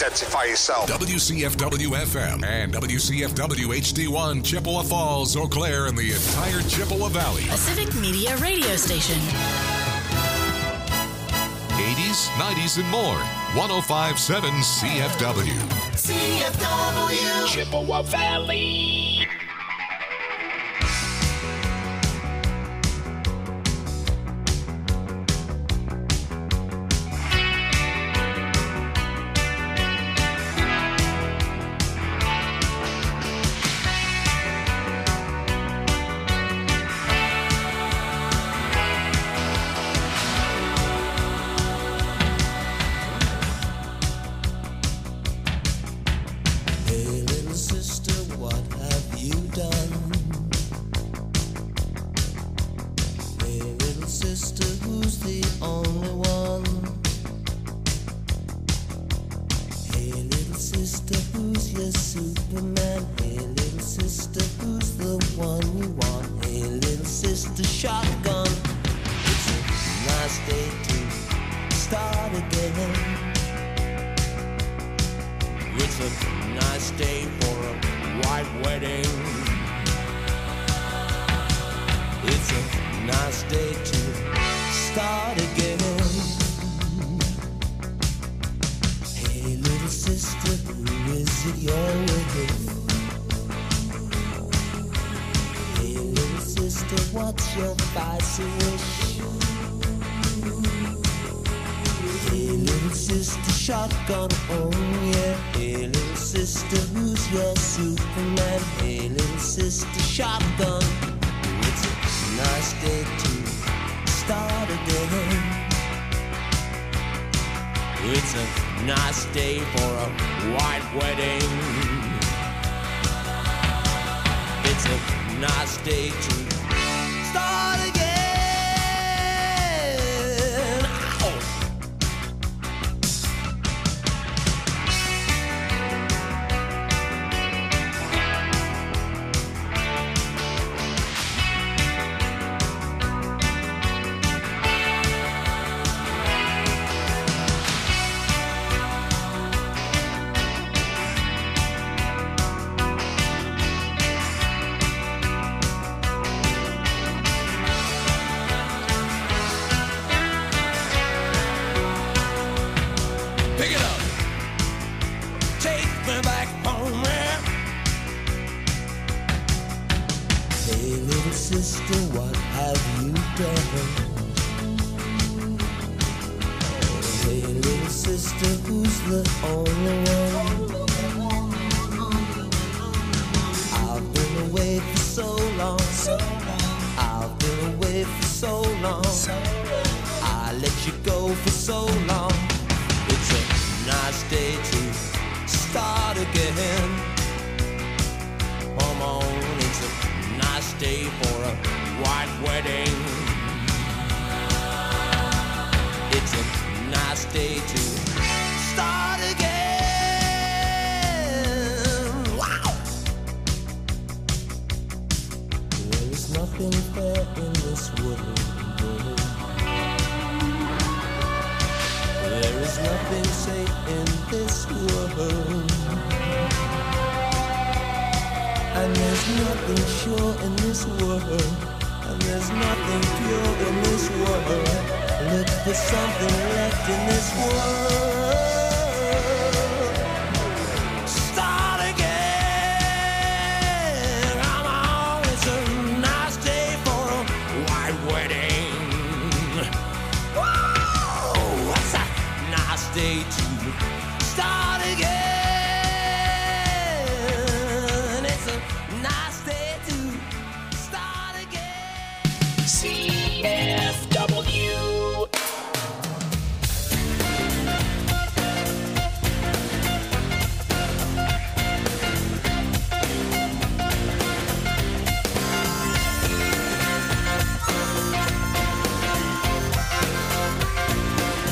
identify yourself. WCFW-FM and WCFW-HD1, Chippewa Falls, Eau Claire, and the entire Chippewa Valley. A civic media radio station. 80s, 90s, and more. 105.7 CFW. CFW. Chippewa Valley.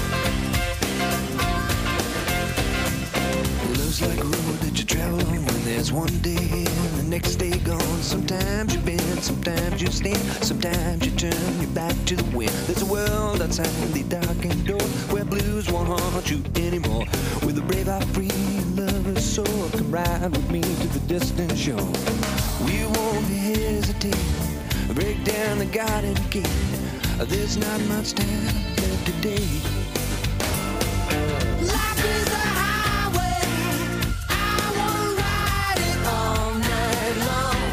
Love's like a road that you travel when there There's one day and the next day gone. Sometimes you bend, sometimes you stand, sometimes you turn your back to the wind. There's a world outside the darkened door where blues won't haunt you anymore. With a brave heart, free lover's soul, come ride with me to the distant shore. We won't hesitate, break down the garden gate. There's not much time left today. Life is a highway, I wanna ride it all night long.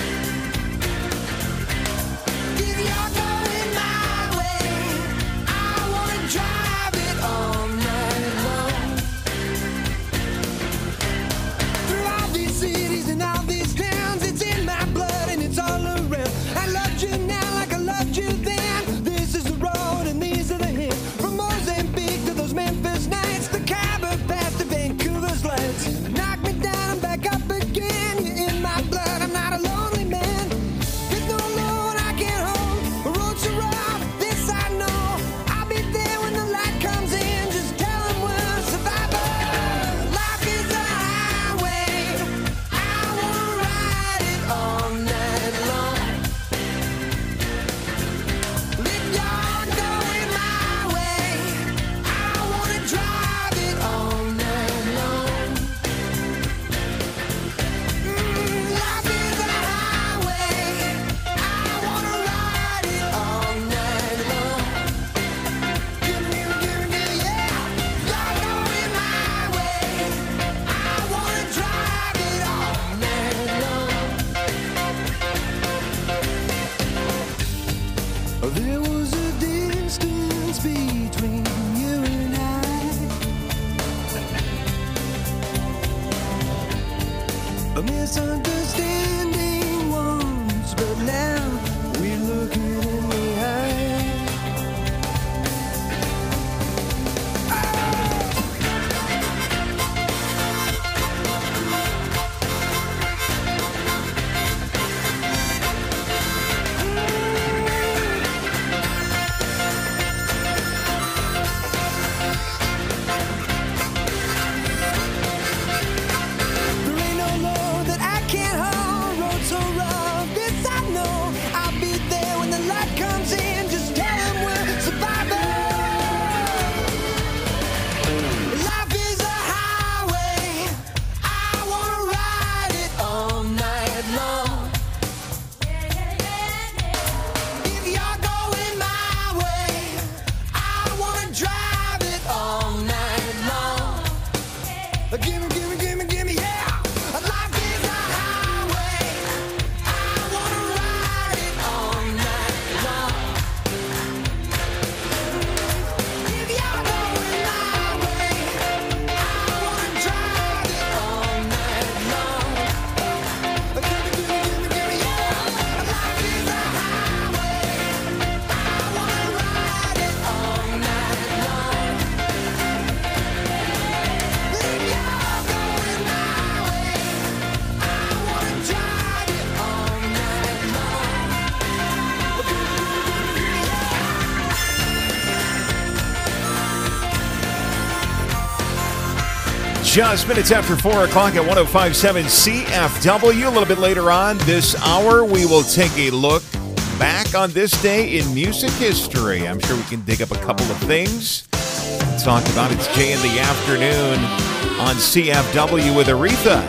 If you're going my way, I wanna drive it all night long. Through all these cities and all these towns, it's in my blood and it's all around. I loved you now like I loved you then. This is the road and these are the hills. From Mozambique to those Memphis nights, the Khyber Pass to Vancouver's lights. Knock me down and back up again. You're in my blood, I'm not a lonely man. There's no load I can't hold. The road's so rough, this I know. I'll be there when the light comes in. Just tell them we're survivors. Life is a highway, I wanna ride it all night long. If you're going my way, I wanna drive it all night long. Life is a highway, I wanna ride it all night long. Give me, yeah. You're going my way, I wanna drive it all night long. There was a distance between you and I, a misunderstanding once, but now we're looking in the eye. There ain't no load that I can't hold. Road so rough, this I know. I'll be there when the light comes in. Just tell them we're survivors. Life is a highway, I wanna ride it all night long. If you're going my way, I wanna drive it all night long. Gimme, yeah. Life is a highway, I wanna ride it all night long. If you're going my way, I wanna drive it all night long. Gimme, yeah. Life is a highway, I wanna ride it all night long. If you're going my way, I wanna drive it all night long. Just minutes after 4 o'clock at 105.7 CFW. A little bit later on this hour, we will take a look back on this day in music history. I'm sure we can dig up a couple of things. Talk about it's Jay in the afternoon on CFW with Aretha.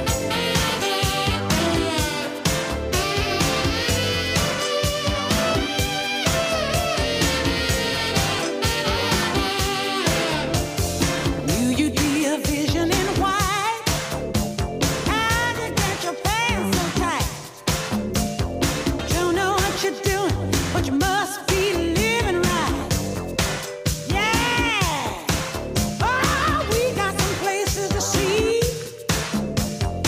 Knew you'd be a vision in white. How'd you get your pants so tight? Don't know what you're doing, but you must be living right. Yeah. Oh, we got some places to see.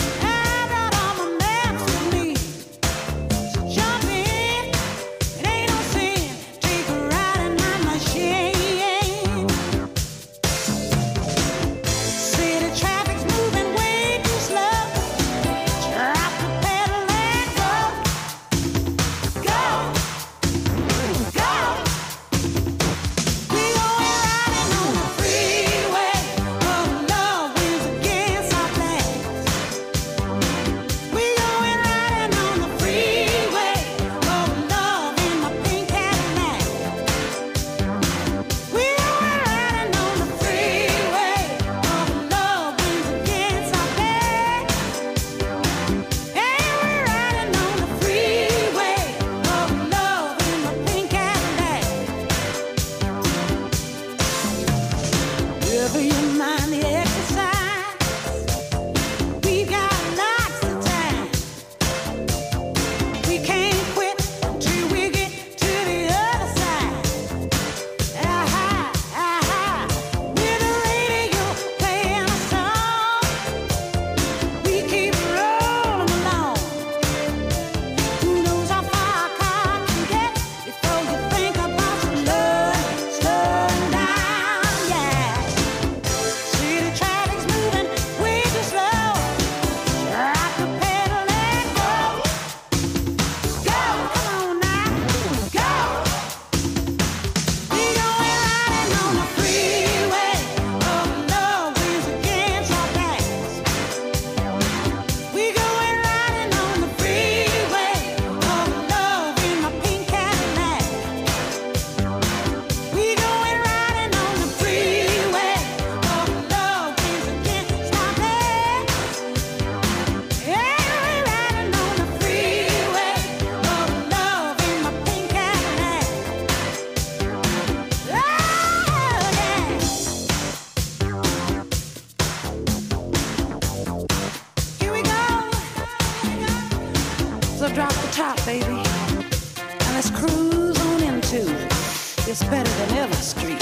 we'll drop the top, baby. And let's cruise on into It's Better Than Ever Street.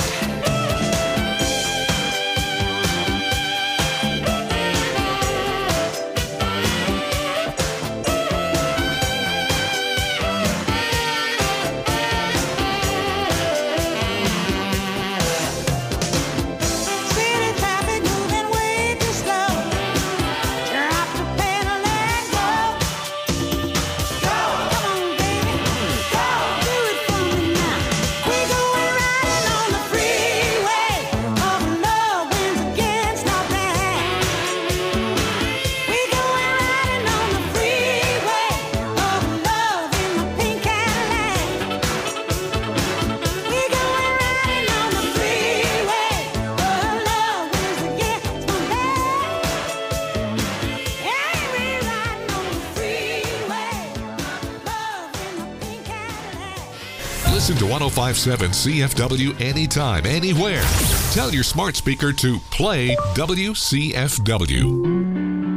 Listen to 1057 CFW anytime, anywhere. Tell your smart speaker to play WCFW.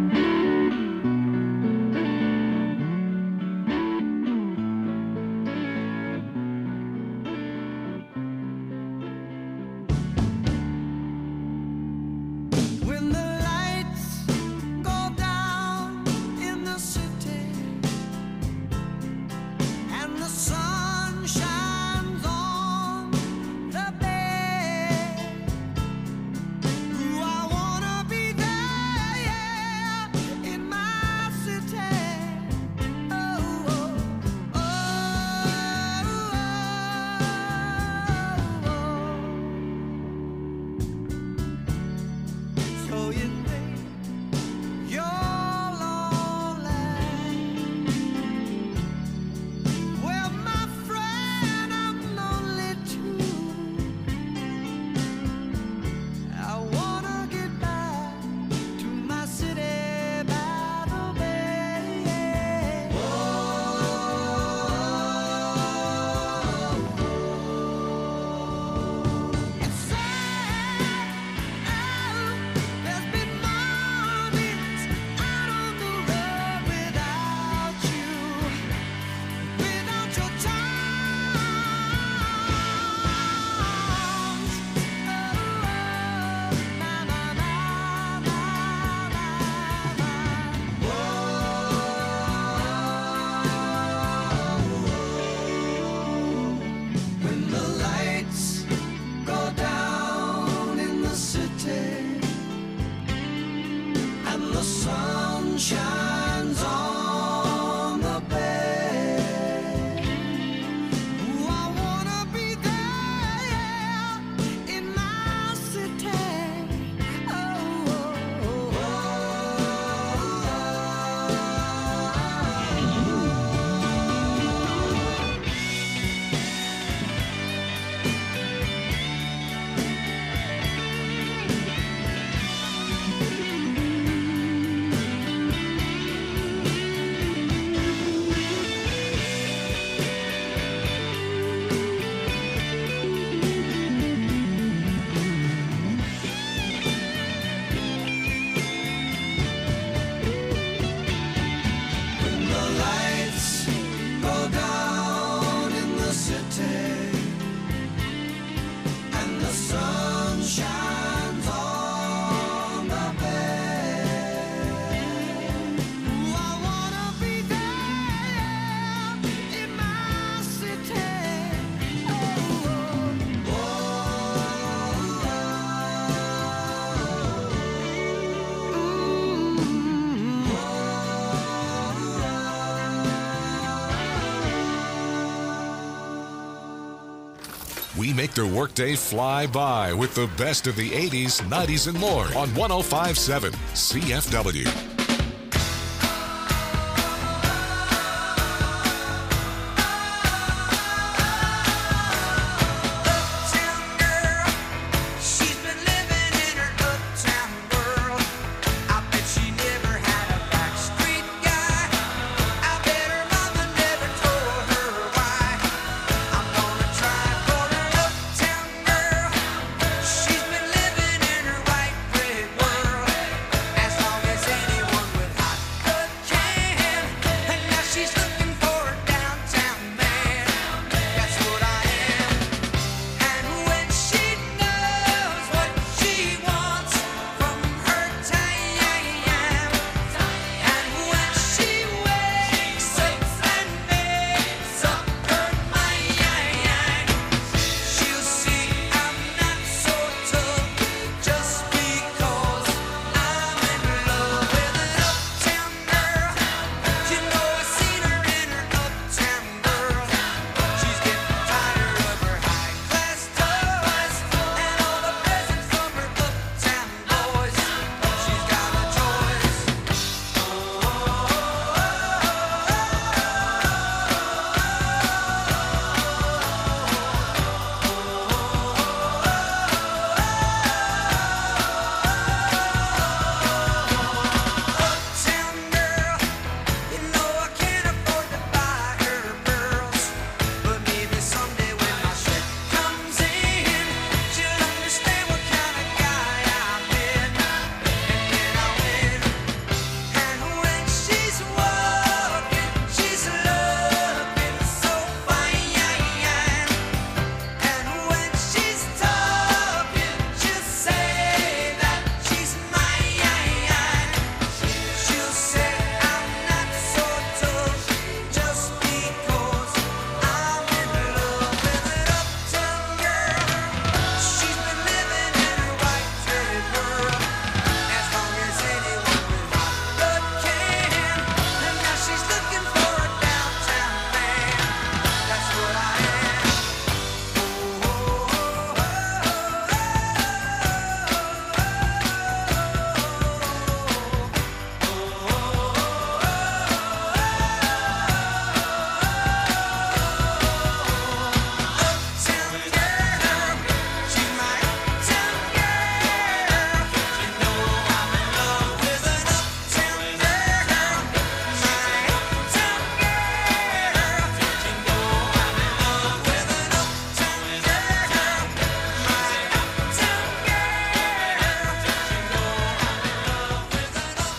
When the lights go down in the city and the sun shines on the bay, ooh, I wanna be there, yeah, in my city. Oh, oh, oh. So you think you're lonely? Well, my friend, I'm lonely too. I wanna get back to my city by the bay. It's sad. There's been mornings out on the road without you, without your charms. Oh, my, my, my, when the lights go down in the city and the sun shines on the bay, ooh, I wanna be there, yeah, in my city. Oh, oh, when the lights go down in the city and the sun shines on the bay, ooh, I wanna be there in my city. Oh, oh, We make their workday fly by with the best of the 80s, 90s, and more on 1057 CFW. uptown girl, she's been living in her uptown world. I bet she never had a backstreet guy. I bet her mother never told her why. I'm gonna try for an uptown girl. She's been living in her white bread world. As long as anyone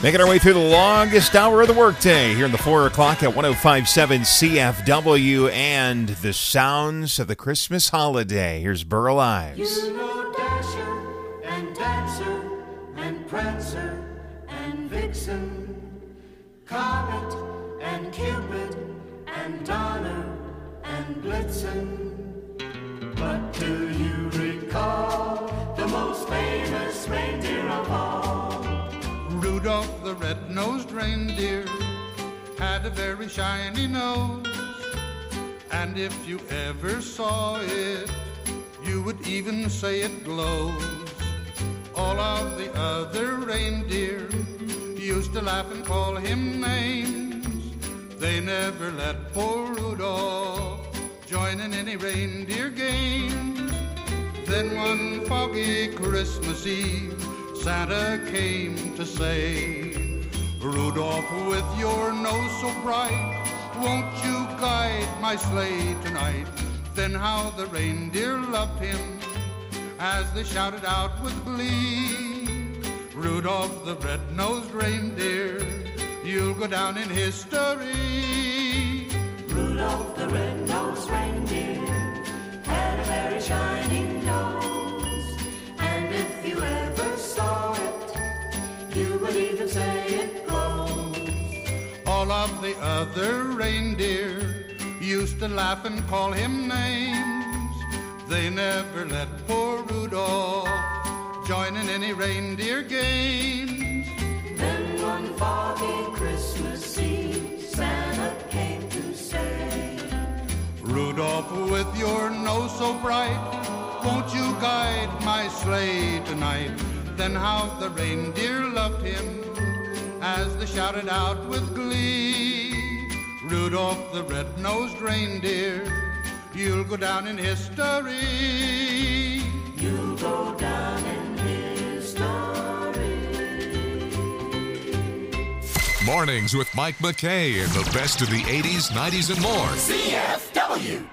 Making our way through the longest hour of the workday here in the 4 o'clock at 105.7 CFW and the sounds of the Christmas holiday. Here's Burl Ives. You know Dasher and Dancer and Prancer and Vixen, Comet and Cupid and Donner and Blitzen. But do you recall the most famous reindeer of all? Rudolph the red-nosed reindeer had a very shiny nose, and if you ever saw it, you would even say it glows. All of the other reindeer used to laugh and call him names. They never let poor Rudolph join in any reindeer games. Then one foggy Christmas Eve, Santa came to say, Rudolph, with your nose so bright, won't you guide my sleigh tonight? Then how the reindeer loved him as they shouted out with glee, Rudolph the red-nosed reindeer, you'll go down in history. Rudolph the red-nosed reindeer had a very shining nose, and if you ever saw it, you would even say it glows. All of the other reindeer used to laugh and call him names. They never let poor Rudolph join in any reindeer games. Then one foggy Christmas Eve, Santa came to say, Rudolph, with your nose so bright, won't you guide my sleigh tonight? Then how the reindeer loved him as they shouted out with glee, Rudolph the red-nosed reindeer, you'll go down in history. You'll go down in history. Mornings with Mike McKay and the best of the 80s, 90s, and more. CFW.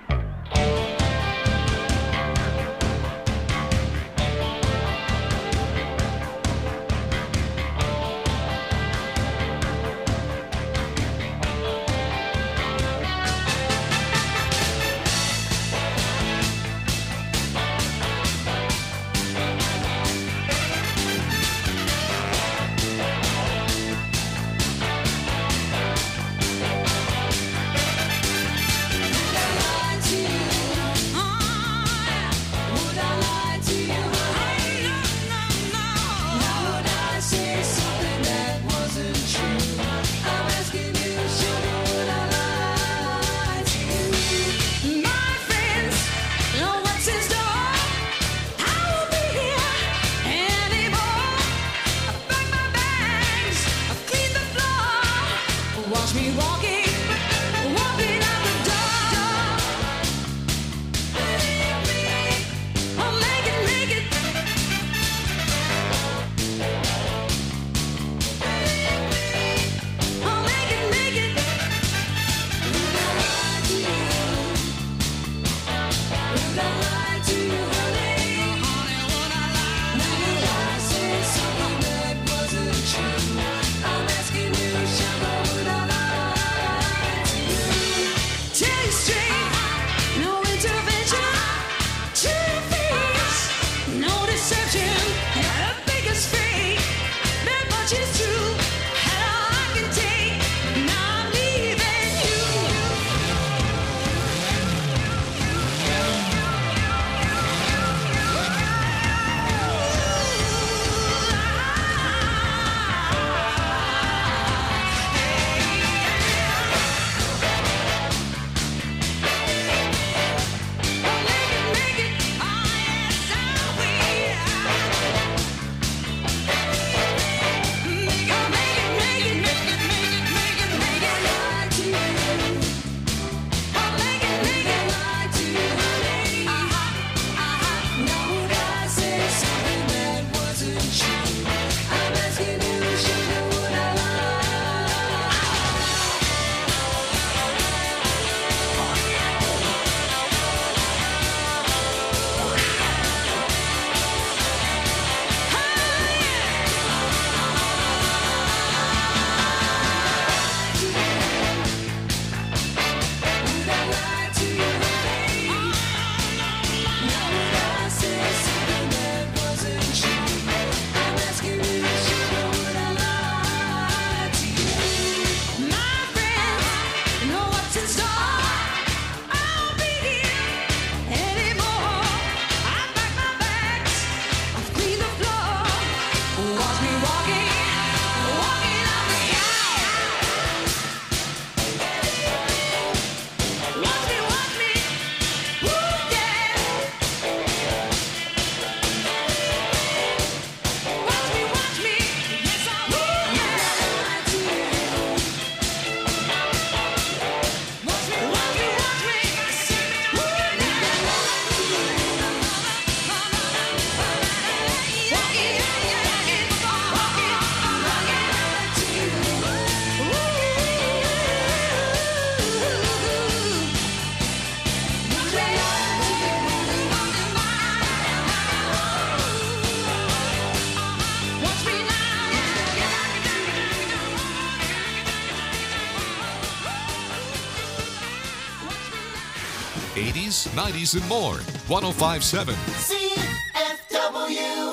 80s, 90s, and more. 105.7 CFW.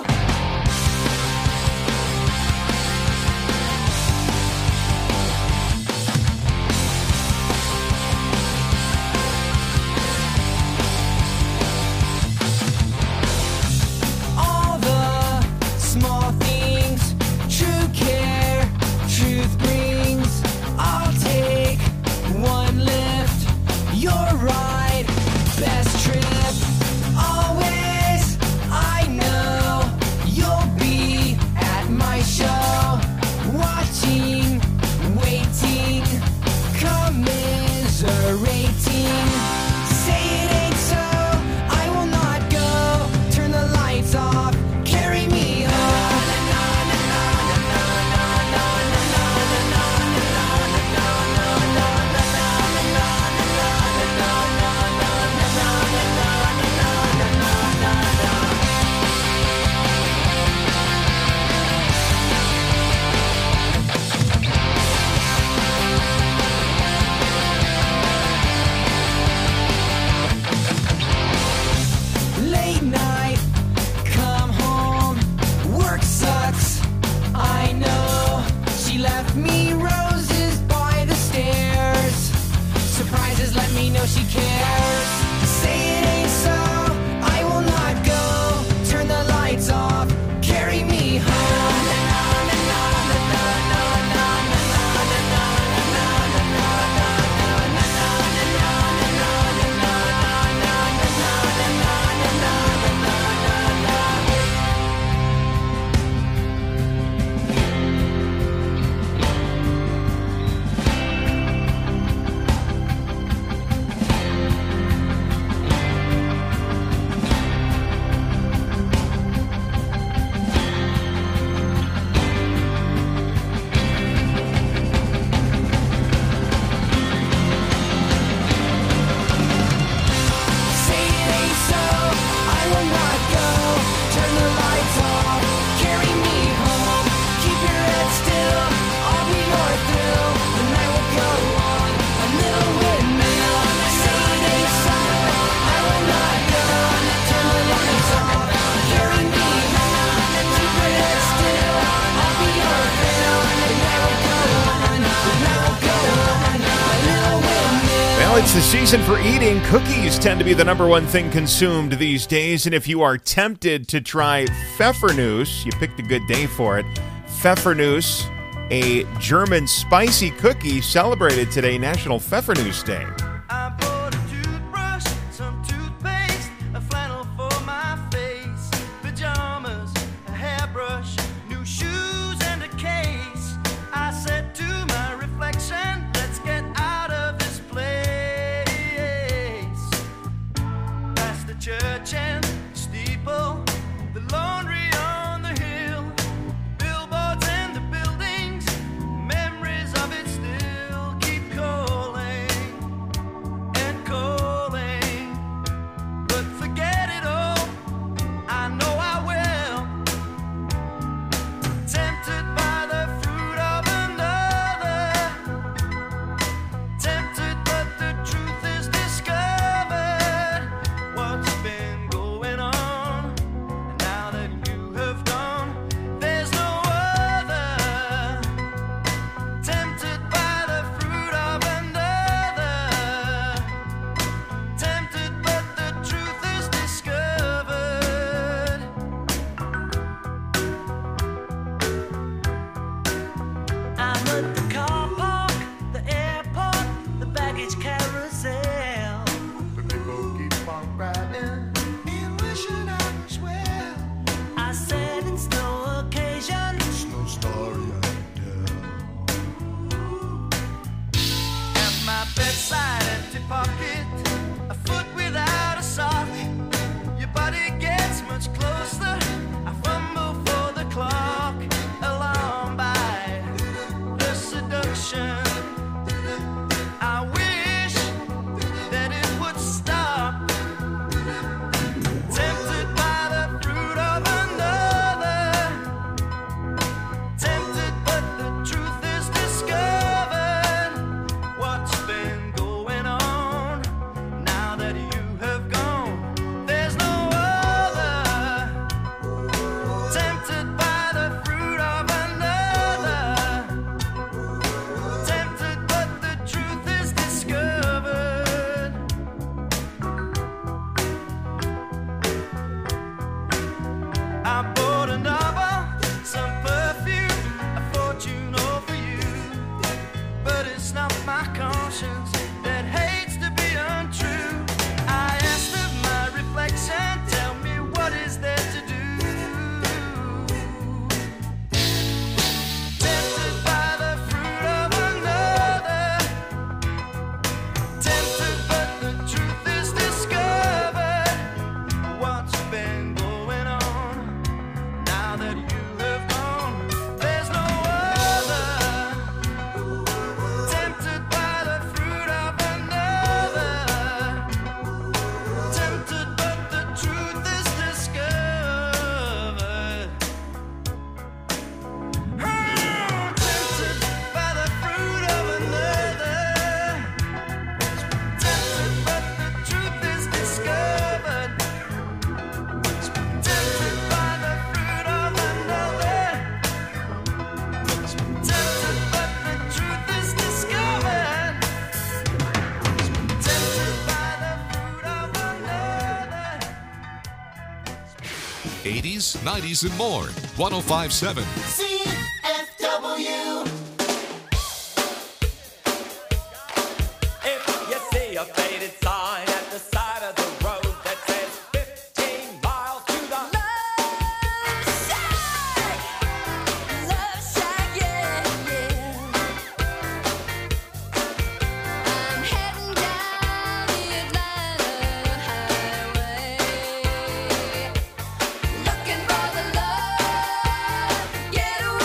All the small things, true care, truth brings. I'll take one lift, your ride, best trip. Always, I know you'll be at my show, watching, waiting, commiserating. Say it ain't so, I will not go. Turn the lights off, carry me home. Late night, come home, work sucks, I know. She left me roses by the stairs. Surprises let me know she cares. Say it ain't so, I will not go. Turn the lights off, carry me home. Say it ain't so, I will not go. Turn the lights off, carry me home. Keep your head still, I'll be your thrill. The night will go on, a little windmill. Say it ain't so, I will not go. Turn the lights off, carry me home. Keep your head still, I'll be your thrill. The night will go on, the night will go on, a little windmill. Well, it's the season for eating. Cookies tend to be the number one thing consumed these days. And if you are tempted to try Pfeffernuss, you picked a good day for it. Pfeffernuss, a German spicy cookie, celebrated today, National Pfeffernuss Day. I bought a toothbrush, some toothpaste, a flannel for my face, pajamas, a hairbrush, new shoes, and a case. I said to my reflection, let's get out of this place. Past the church and the steeple, the laundry on the hill, billboards and the buildings, memories of it still keep calling. assumptions that hates to be untrue. I asked of my reflection, tell me what is there to do. Tempted by the fruit of another, tempted but the truth is discovered. What's been going on now that you have gone? There's no other. Tempted by the fruit of another, tempted but the truth is discovered. Tempted by the fruit of another, tempted but the truth is discovered. Tempted by the fruit of another, tempted but the truth is discovered. Tempted by the fruit of another. 80s, 90s, and more. 1057 CFW. If you see a faded sign at the side of the road that says 15 miles to the Love shack, yeah, yeah. I'm heading down the Atlanta highway, looking for the love getaway.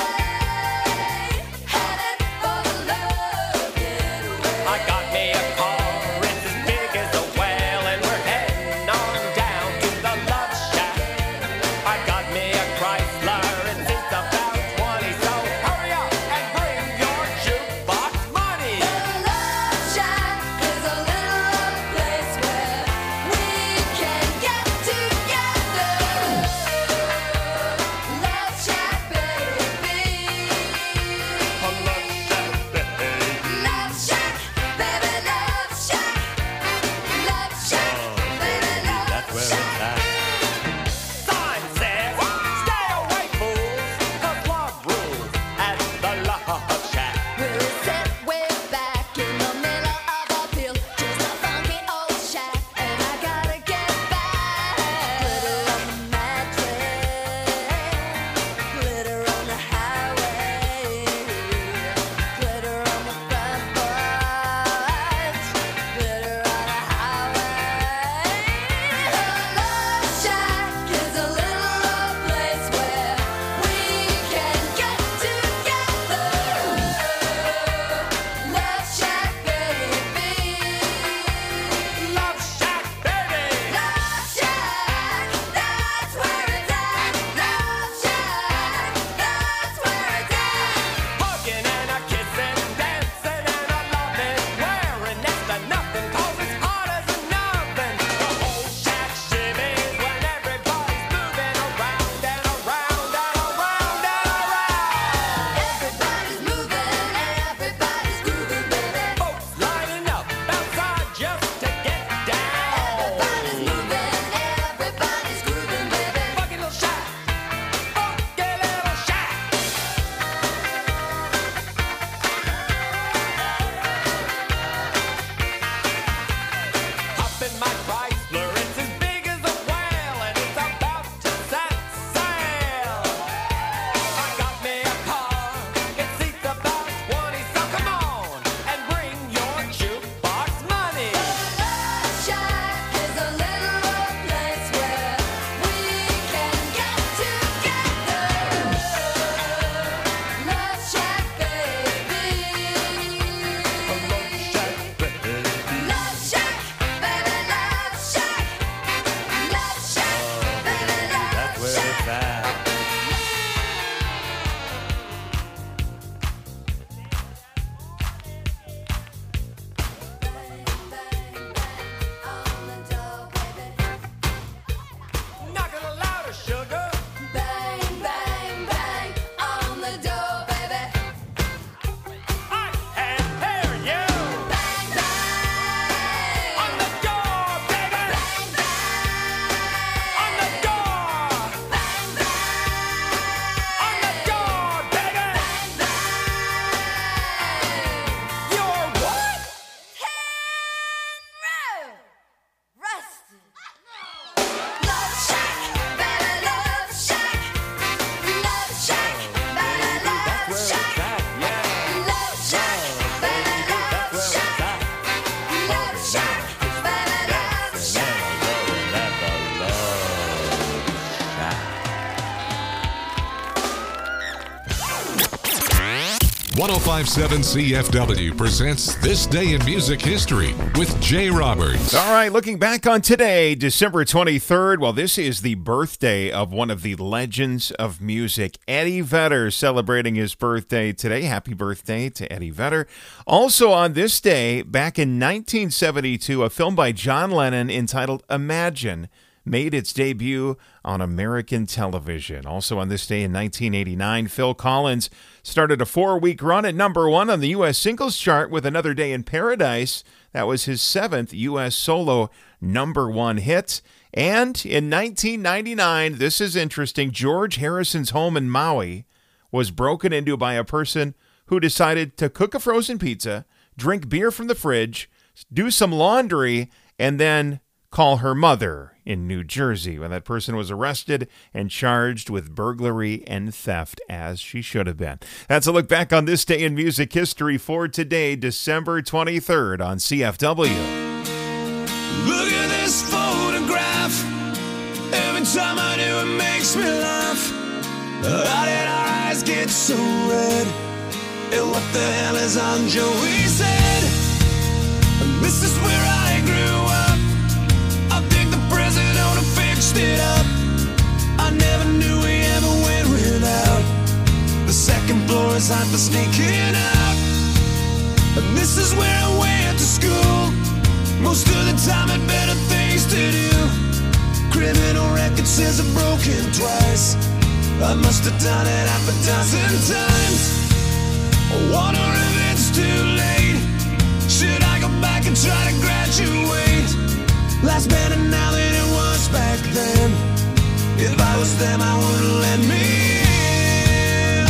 1057 CFW presents This Day in Music History with Jay Roberts. All right, looking back on today, December 23rd, well, this is the birthday of one of the legends of music, Eddie Vedder, celebrating his birthday today. Happy birthday to Eddie Vedder. Also on this day, back in 1972, a film by John Lennon entitled Imagine made its debut on American television. Also on this day in 1989, Phil Collins started a 4-week run at number 1 on the U.S. singles chart with Another Day in Paradise. That was his 7th U.S. solo number 1 hit. And in 1999, this is interesting, George Harrison's home in Maui was broken into by a person who decided to cook a frozen pizza, drink beer from the fridge, do some laundry, and then call her mother in New Jersey, when that person was arrested and charged with burglary and theft, as she should have been. That's a look back on this day in music history for today, December 23rd on CFW. Look at this photograph. Every time I do, it makes me laugh. How did our eyes get so red? And what the hell is on Joey's head? This is where I grew up. I think the president fixed it up. I never knew we ever went without. The second floor is hot for sneaking out. And this is where I went to school. Most of the time had better things to do. Criminal record says I've broken twice. I must have done it half a dozen times. I wonder if it's too late. Should I go back and try to graduate? Life's better now than it was back then. If I was them, I wouldn't let me in.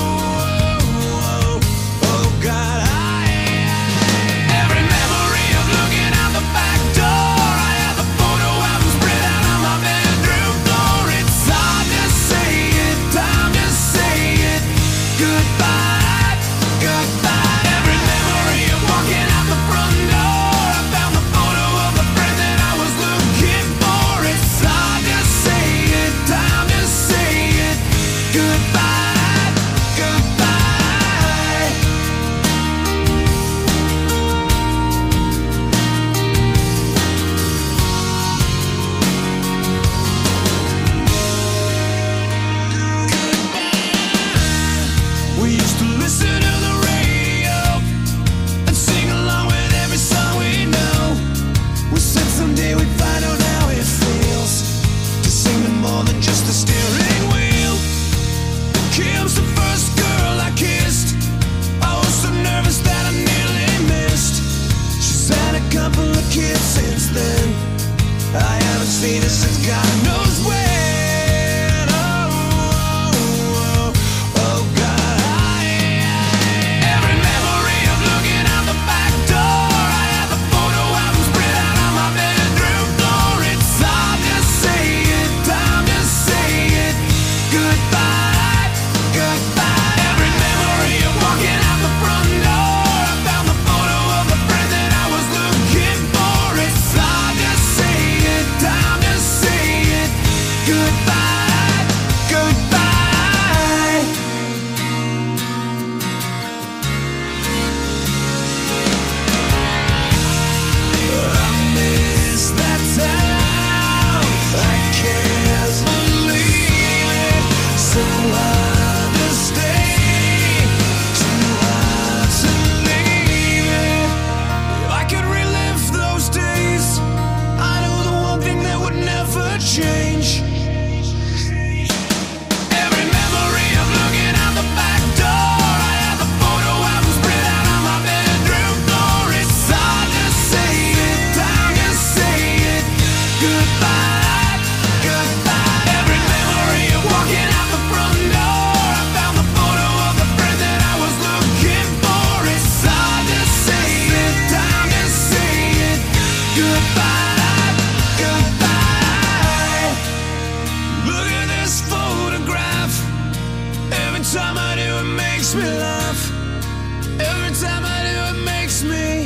Oh, God, every memory of looking out the back door. I have the photo album spread out on my bedroom floor. It's hard to say it, time to say it. Goodbye, goodbye. Every memory of walking out the front door. I found the photo of the friend that I was looking for. It's hard to say it, time to say it. Goodbye, goodbye. We used to listen to the radio and sing along with every song we know. We said someday we'd find out how it feels to sing to more than just the steering wheel. Kim's the first girl I kissed. I was so nervous that I nearly missed. She's had a couple of kids since then. I haven't seen her since God knows when. Oh, God, every memory of looking out the back door. I have the photo album spread out on my bedroom floor. It's hard to say it, time to say it. Goodbye, goodbye. Every memory of walking out the front door. I found the photo of the friend that I was looking for. It's hard to say it, time to say it. Goodbye, goodbye. I miss that town. I can't believe it. So hard to stay, too hard to leave it. If I could relive those days, I know the one thing that would never change. Every memory of looking out the back door. I have the photo album spread out on my bedroom floor. It's hard to say it, time to say it. Goodbye, goodbye. Every memory of walking out the front door. I found the photo of the friend that I was looking for. It's hard to say it, time to say it. Goodbye, goodbye. Look at this photograph. Every time I do, it makes me laugh. Every time I do, it makes me.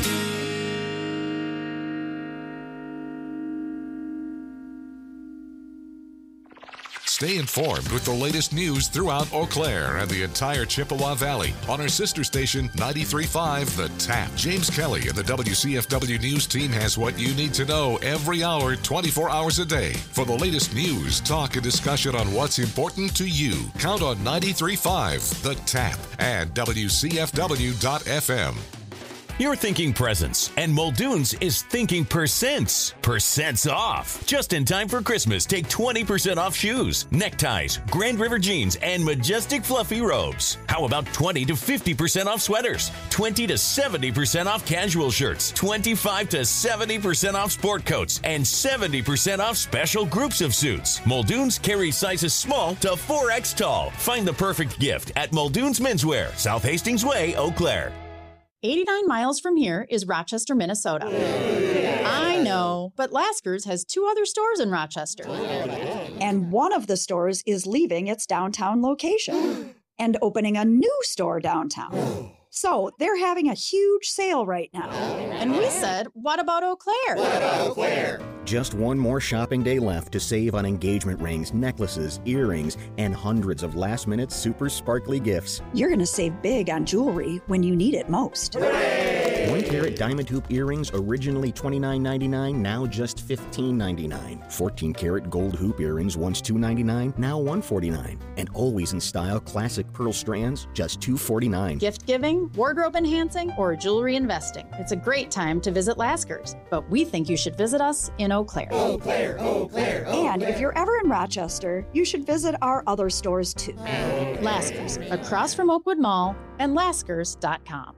Stay informed with the latest news throughout Eau Claire and the entire Chippewa Valley on our sister station 93.5 The Tap. James Kelly and the WCFW News team has what you need to know every hour, 24 hours a day. For the latest news, talk, and discussion on what's important to you, count on 93.5 The Tap and WCFW.FM. You're thinking presents, and Muldoon's is thinking percents. Percents off. Just in time for Christmas, take 20% off shoes, neckties, Grand River jeans, and Majestic fluffy robes. How about 20 to 50% off sweaters, 20 to 70% off casual shirts, 25 to 70% off sport coats, and 70% off special groups of suits. Muldoon's carries sizes small to 4X tall. Find the perfect gift at Muldoon's Menswear, South Hastings Way, Eau Claire. 89 miles from here is Rochester, Minnesota. I know, but Lasker's has 2 other stores in Rochester. And one of the stores is leaving its downtown location and opening a new store downtown. So they're having a huge sale right now. And we said, what about Eau Claire? What about Eau Claire? Just one more shopping day left to save on engagement rings, necklaces, earrings, and hundreds of last-minute super sparkly gifts. You're going to save big on jewelry when you need it most. Hooray! 1-carat diamond hoop earrings, originally $29.99, now just $15.99. 14-carat gold hoop earrings, once $2.99, now $1.49. And always in style classic pearl strands, just $2.49. Gift giving, wardrobe enhancing, or jewelry investing. It's a great time to visit Lasker's, but we think you should visit us in Eau Claire. Eau Claire, Eau Claire, Eau And if you're ever in Rochester, you should visit our other stores too. Lasker's, across from Oakwood Mall, and laskers.com.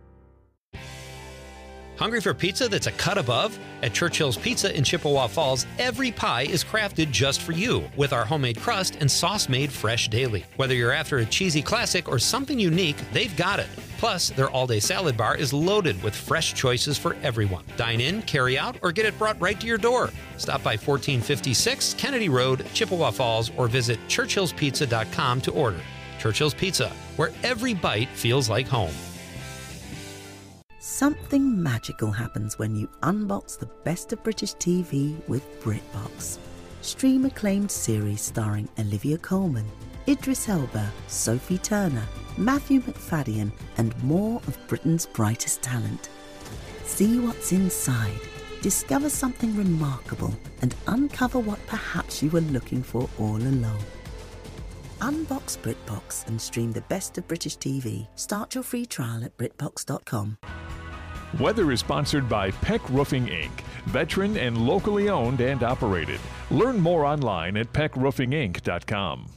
Hungry for pizza that's a cut above? At Churchill's Pizza in Chippewa Falls, every pie is crafted just for you with our homemade crust and sauce made fresh daily. Whether you're after a cheesy classic or something unique, they've got it. Plus, their all-day salad bar is loaded with fresh choices for everyone. Dine in, carry out, or get it brought right to your door. Stop by 1456 Kennedy Road, Chippewa Falls, or visit churchillspizza.com to order. Churchill's Pizza, where every bite feels like home. Something magical happens when you unbox the best of British TV with BritBox. Stream acclaimed series starring Olivia Colman, Idris Elba, Sophie Turner, Matthew McFadden, and more of Britain's brightest talent. See what's inside, discover something remarkable, and uncover what perhaps you were looking for all along. Unbox BritBox and stream the best of British TV. Start your free trial at BritBox.com. Weather is sponsored by Peck Roofing, Inc., veteran and locally owned and operated. Learn more online at peckroofinginc.com.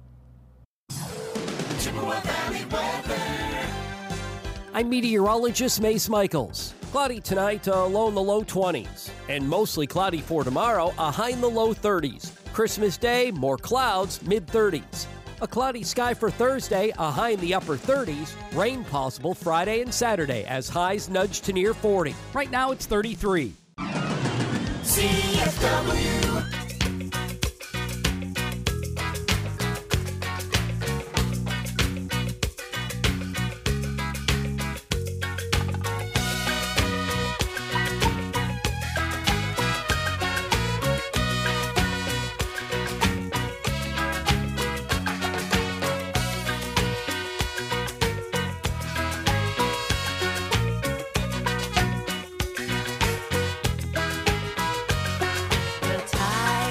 Chippewa Valley weather. I'm meteorologist Mace Michaels. Cloudy tonight, a low in the low 20s. And mostly cloudy for tomorrow, a high in the low 30s. Christmas Day, more clouds, mid-30s. A cloudy sky for Thursday, a high in the upper 30s. Rain possible Friday and Saturday as highs nudge to near 40. Right now it's 33. CFW. The tide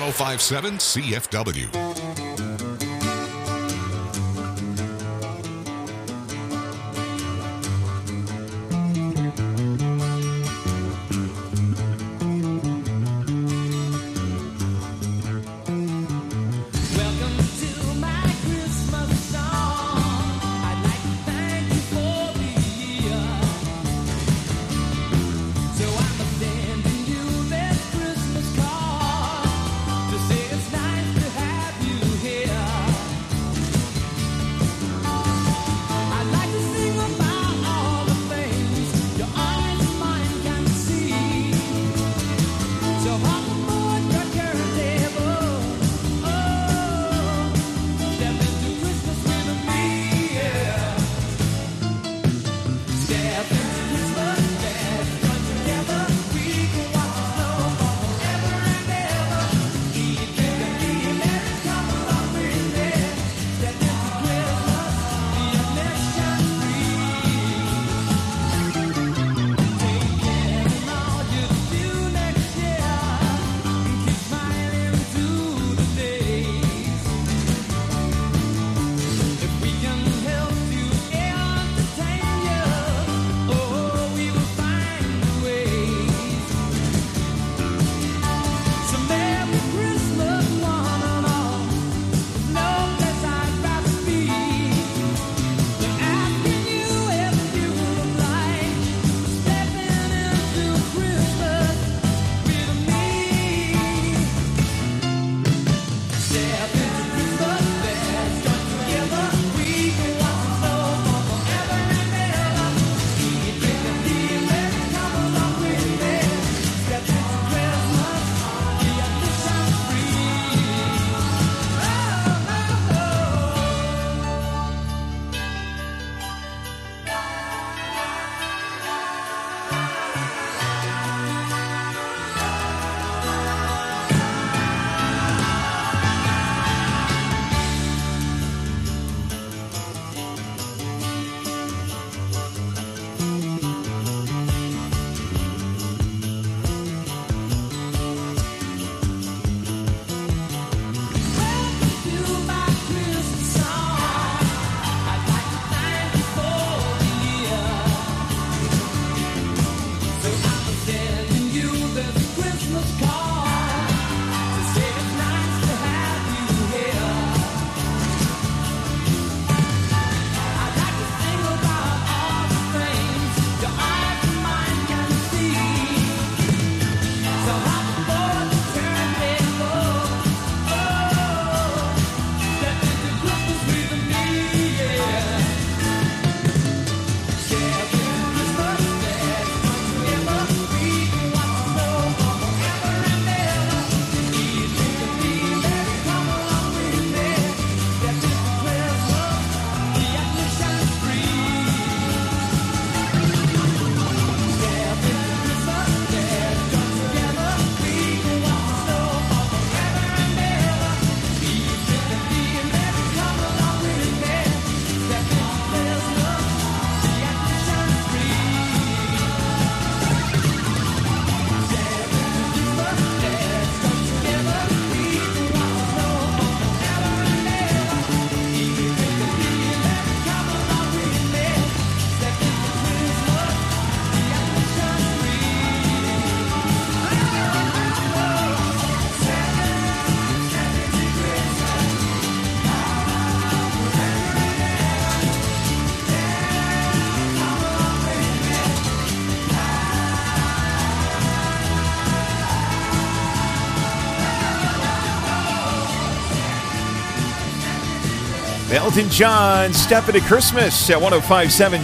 1057 CFW. Elton John, Step Into Christmas at 1057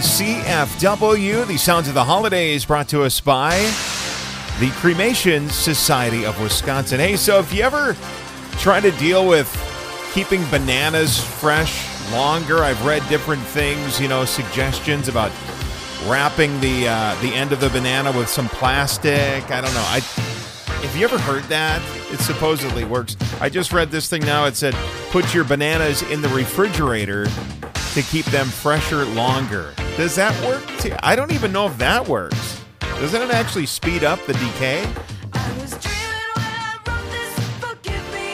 CFW. The sounds of the holidays brought to us by the Cremation Society of Wisconsin. Hey, so if you ever try to deal with keeping bananas fresh longer, I've read different things, suggestions about wrapping the end of the banana with some plastic. I don't know. Have you ever heard that? It supposedly works. I just read this thing now. It said, put your bananas in the refrigerator to keep them fresher longer. Does that work? I don't even know if that works. Doesn't it actually speed up the decay? I was dreaming when I wrote this, forgive me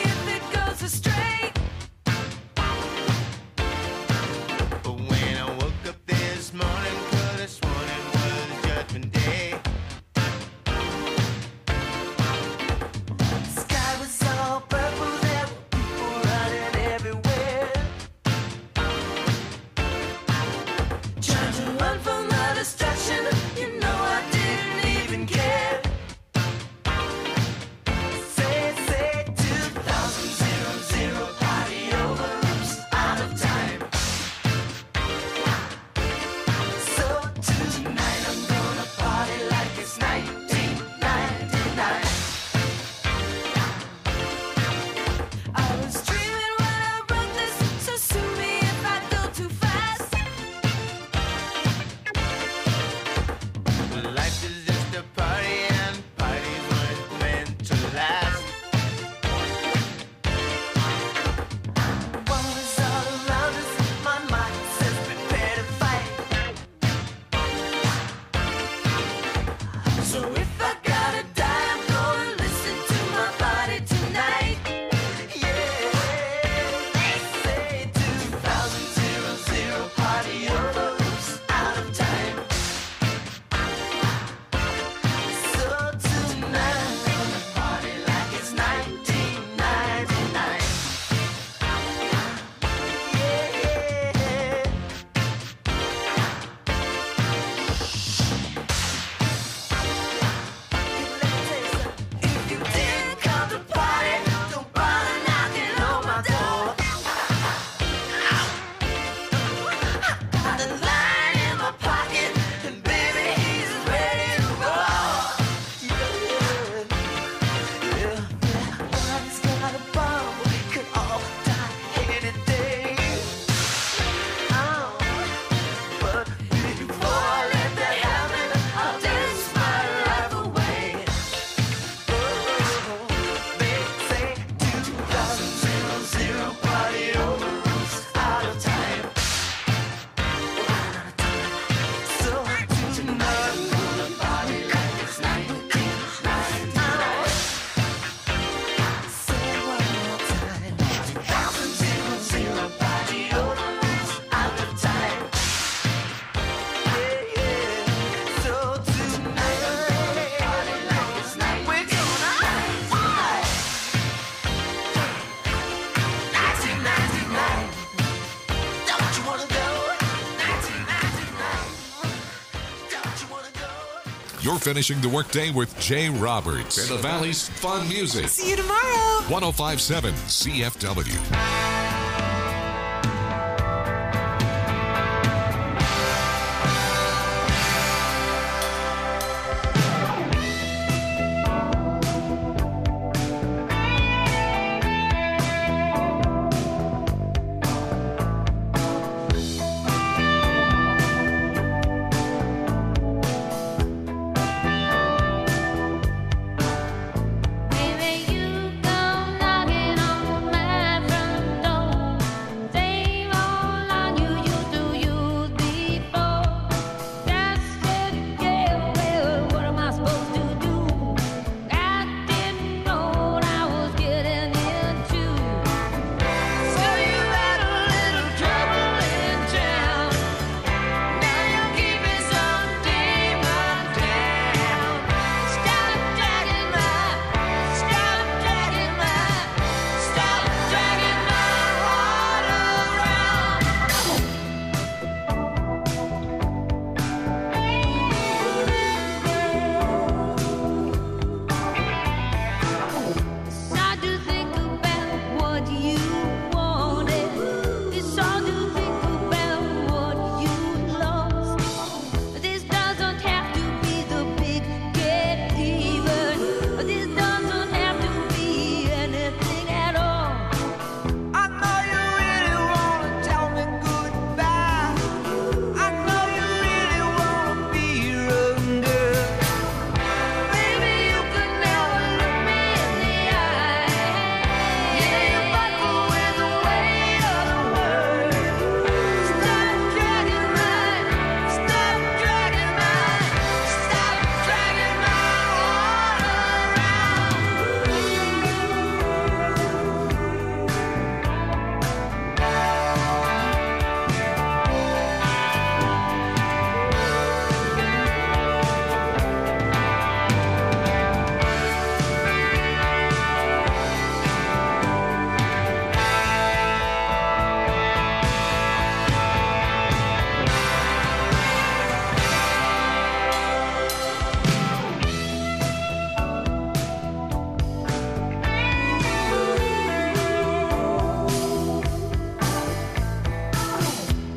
You're finishing the workday with Jay Roberts and the Valley's fun music. See you tomorrow. 105.7 CFW.